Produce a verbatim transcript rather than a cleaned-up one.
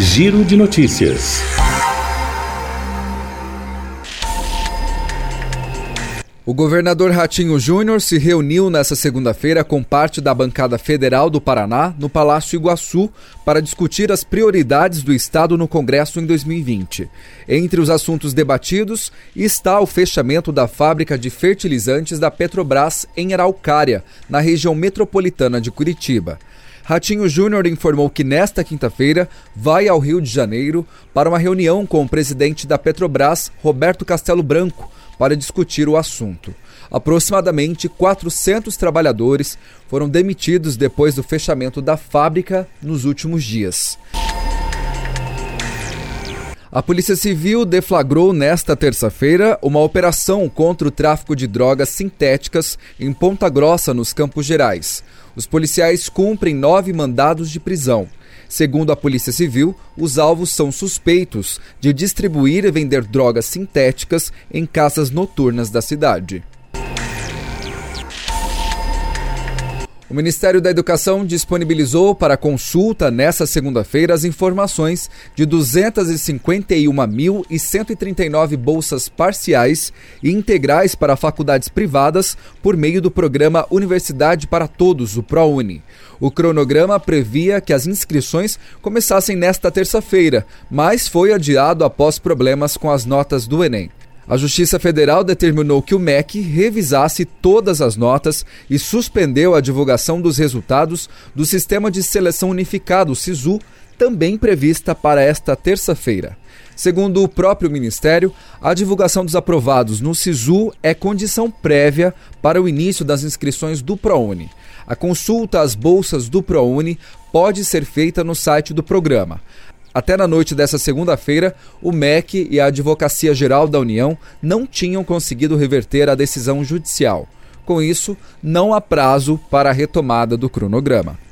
Giro de Notícias. O governador Ratinho Júnior se reuniu nesta segunda-feira com parte da bancada federal do Paraná no Palácio Iguaçu para discutir as prioridades do estado no Congresso em dois mil e vinte. Entre os assuntos debatidos está o fechamento da fábrica de fertilizantes da Petrobras em Araucária, na região metropolitana de Curitiba. Ratinho Júnior informou que nesta quinta-feira vai ao Rio de Janeiro para uma reunião com o presidente da Petrobras, Roberto Castelo Branco, para discutir o assunto. Aproximadamente quatrocentos trabalhadores foram demitidos depois do fechamento da fábrica nos últimos dias. A Polícia Civil deflagrou nesta terça-feira uma operação contra o tráfico de drogas sintéticas em Ponta Grossa, nos Campos Gerais. Os policiais cumprem nove mandados de prisão. Segundo a Polícia Civil, os alvos são suspeitos de distribuir e vender drogas sintéticas em casas noturnas da cidade. O Ministério da Educação disponibilizou para consulta nesta segunda-feira as informações de duzentas e cinquenta e uma mil cento e trinta e nove bolsas parciais e integrais para faculdades privadas por meio do programa Universidade para Todos, o ProUni. O cronograma previa que as inscrições começassem nesta terça-feira, mas foi adiado após problemas com as notas do Enem. A Justiça Federal determinou que o M E C revisasse todas as notas e suspendeu a divulgação dos resultados do Sistema de Seleção Unificado, o SISU, também prevista para esta terça-feira. Segundo o próprio Ministério, a divulgação dos aprovados no SISU é condição prévia para o início das inscrições do ProUni. A consulta às bolsas do ProUni pode ser feita no site do programa. Até na noite dessa segunda-feira, o M E C e a Advocacia Geral da União não tinham conseguido reverter a decisão judicial. Com isso, não há prazo para a retomada do cronograma.